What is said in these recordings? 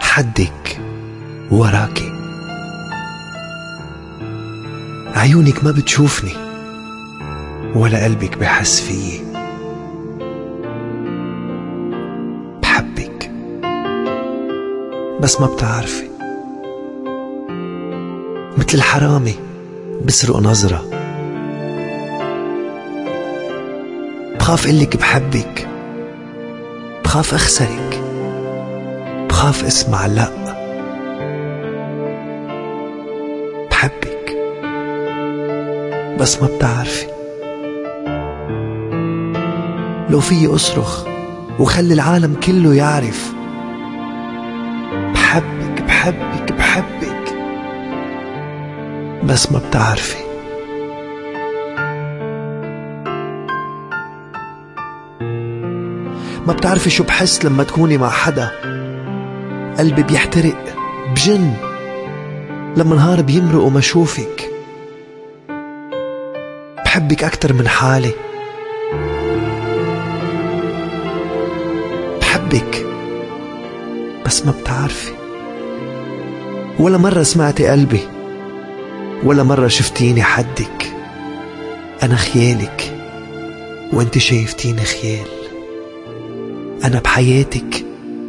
حدك وراكي، عيونك ما بتشوفني ولا قلبك بحس فيي. بحبك بس ما بتعرفي، مثل الحرامي بسرق نظرة. بخاف قلك بحبك، بخاف أخسرك، بخاف اسمع لأ. بحبك بس ما بتعرفي، لو فيي أصرخ وخلي العالم كله يعرف. بحبك بحبك بحبك بس ما بتعرفي. ما بتعرفي شو بحس لما تكوني مع حدا، قلبي بيحترق بجن لما نهار بيمرق وما شوفك. بحبك أكتر من حالي، بحبك بس ما بتعرفي. ولا مرة سمعتي قلبي، ولا مرة شفتيني حدك. أنا خيالك وانت شايفتيني خيال. أنا بحياتك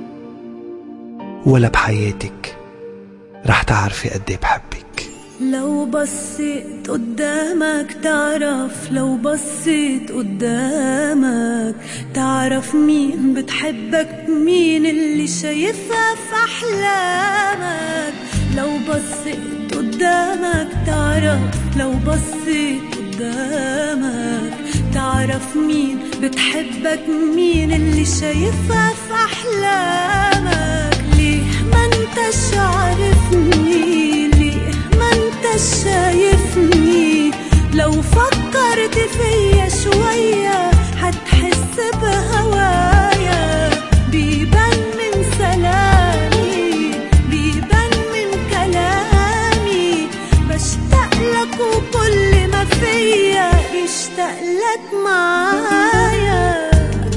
ولا بحياتك رح تعرفي قدي بحبك. لو بصيت قدامك تعرف، لو بصيت قدامك تعرف مين بتحبك، مين اللي شايفها في أحلامك. لو بصيت قدامك تعرف، لو بصيت قدامك تعرف مين بتحبك، مين اللي شايفها في أحلامك. ليه ما انتش عارفني، ليه ما انتش شايفني؟ لو فكرت فيا شوية حتحس بهوايا. بيبان من سلامي، بيبان من كلامي، بشتاقلك وكل ما فيا بيشتاقلك معايا.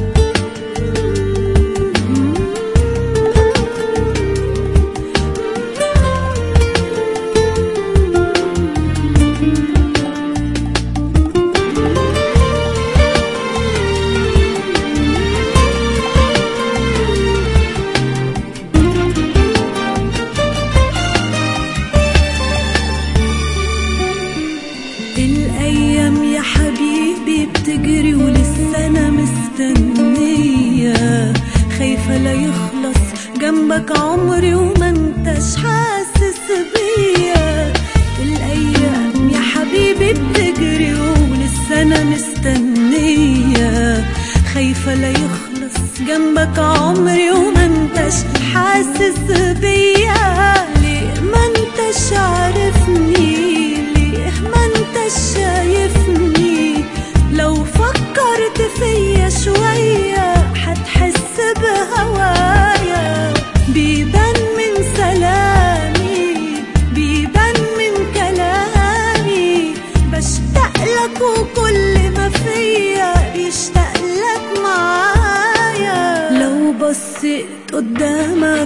الأيام يا حبيبي بتجري ولسه أنا مستنية، خايفة لا يخلص جنبك عمري وما انتش حاسس بيا. الأيام يا حبيبي بتجري ولسه أنا مستنية، خايفة لا يخلص جنبك عمري وما انتش حاسس بيا. ليه ما انتش عارفني، ما انتش شايفني؟ لو فكرت فيا شوية حتحس بهوايا. بيبان من سلامي، بيبان من كلامي، بشتاقلك وكل ما فيا بيشتاقلك معايا. لو بصيت قدامك،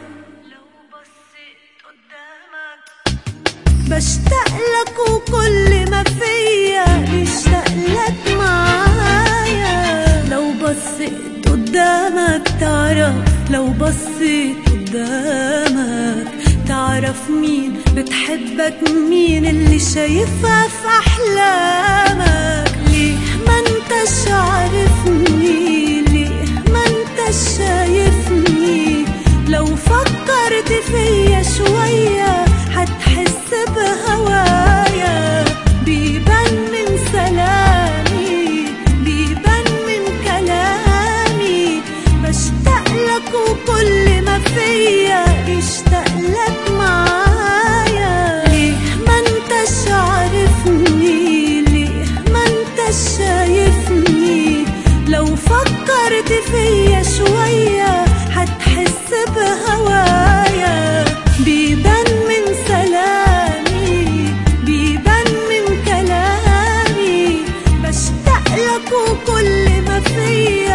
بشتاقلك وكل ما فيا بيشتاقلك معايا. لو بصيت قدامك تعرف، لو بصيت قدامك تعرف مين بتحبك، مين اللي شايفها في أحلامك. ليه ما انتش عارفني، ليه ما انتش شايفني؟ لو فكرت فيا شوية حتحس بهوايا. بيبان من سلامي، بيبان من كلامي، بشتاقلك وكل ما فيا بيشتاقلك معايا. ليه ما انتش عارفني، ليه ما انتش شايفني؟ لو فكرت فيا شوية حتحس بهوايا. بيبان من سلامي، بيبان من كلامي، بشتاقلك وكل ما فيا